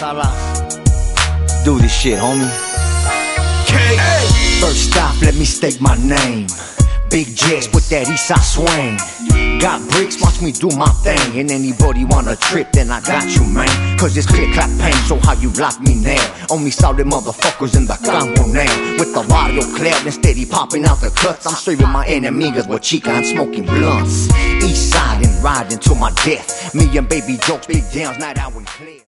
Salas. Do this shit, homie. First stop, let me state my name. Big jets with that eastside swing. Got bricks, watch me do my thing. And anybody wanna trip, then I got you, man. Cause it's clear clap pain, so how you block me now? Only sorry motherfuckers in the campo now. With the radio clear and steady popping out the cuts. I'm straight with my enemigos with chica and smoking blunts. East side and riding to my death. Me and baby jokes, big downs, night out and clear.